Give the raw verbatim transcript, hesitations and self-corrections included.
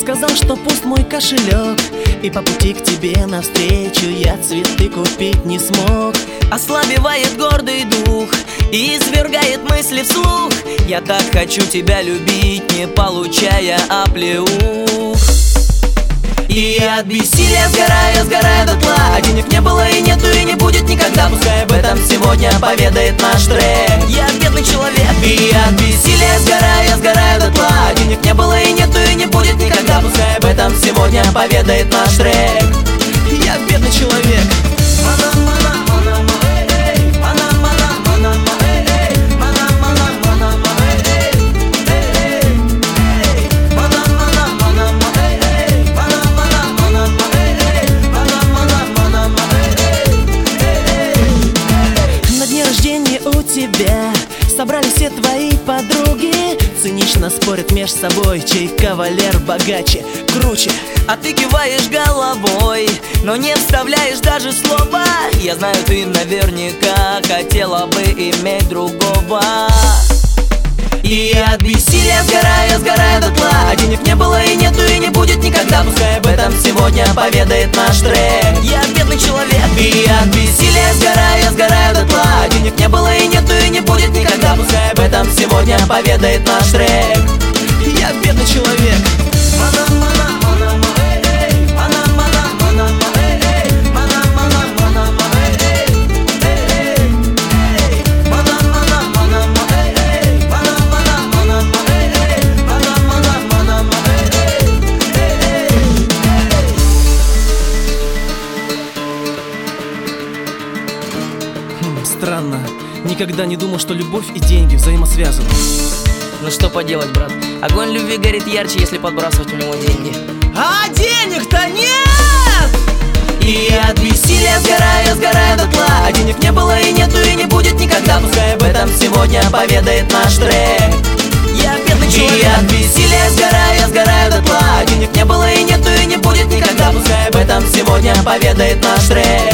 сказал, что пуст мой кошелек, и по пути к тебе навстречу я цветы купить не смог. Ослабевает гордый дух и извергает мысли вслух. Я так хочу тебя любить, не получая оплеух. И от бессилия сгораю, сгораю дотла. А денег не было и нету и не будет никогда. Пускай об этом сегодня поведает наш трек. Я бедный человек. И от бессилия сгораю, сгораю дотла. А денег не было и нету и не будет никогда. Пускай об этом сегодня поведает наш трек. Я бедный человек. Тебя собрали все твои подруги, цинично спорят меж собой, чей кавалер богаче, круче. А ты киваешь головой, но не вставляешь даже слова. Я знаю, ты наверняка хотела бы иметь другого. И от бессилия сгораю, сгораю дотла. А денег не было и нету и не будет никогда. Пускай об этом сегодня поведает наш трек. Я бедный человек. И от бессилия сгораю, сгораю дотла. А денег не было и нету и не будет никогда. Пускай об этом сегодня поведает наш трек. Я бедный человек. Странно, никогда не думал, что любовь и деньги взаимосвязаны. Ну что поделать, брат, огонь любви горит ярче, если подбрасывать в него деньги. А денег-то нет! И от бессилия сгораю, сгораю дотла. А денег не было и нету и не будет никогда. Пускай об этом сегодня поведает наш трек. Я бедный человек. И от бессилия сгораю, сгораю дотла. А денег не было и нету и не будет никогда. Пускай об этом сегодня поведает наш трек.